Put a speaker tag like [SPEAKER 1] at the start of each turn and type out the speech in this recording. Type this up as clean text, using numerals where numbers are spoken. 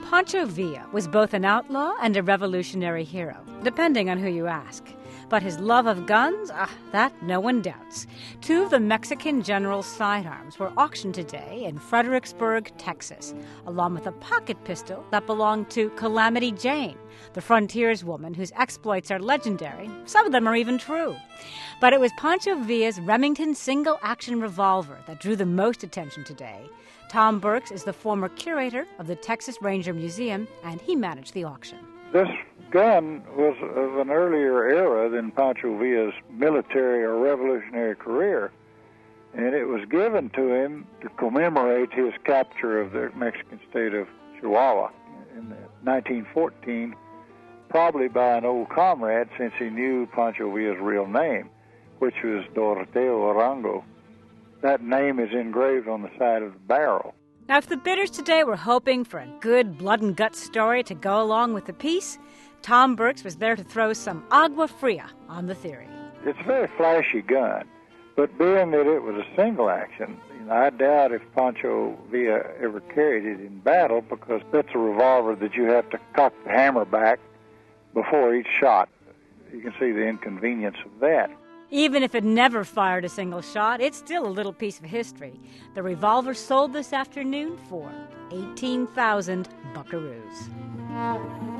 [SPEAKER 1] Pancho Villa was both an outlaw and a revolutionary hero, depending on who you ask. But his love of guns, that no one doubts. Two of the Mexican general's sidearms were auctioned today in Fredericksburg, Texas, along with a pocket pistol that belonged to Calamity Jane, the frontierswoman whose exploits are legendary. Some of them are even true. But it was Pancho Villa's Remington single-action revolver that drew the most attention today. Tom Burks is the former curator of the Texas Ranger Museum, and he managed the auction.
[SPEAKER 2] This gun was of an earlier era than Pancho Villa's military or revolutionary career, and it was given to him to commemorate his capture of the Mexican state of Chihuahua in 1914, probably by an old comrade, since he knew Pancho Villa's real name, which was Doroteo Arango. That name is engraved on the side of the barrel.
[SPEAKER 1] Now, if the bidders today were hoping for a good blood and guts story to go along with the piece, Tom Burks was there to throw some agua fria on the theory.
[SPEAKER 2] It's a very flashy gun, but being that it was a single action, I doubt if Pancho Villa ever carried it in battle, because that's a revolver that you have to cock the hammer back before each shot. You can see the inconvenience of that.
[SPEAKER 1] Even if it never fired a single shot, it's still a little piece of history. The revolver sold this afternoon for 18,000 buckaroos.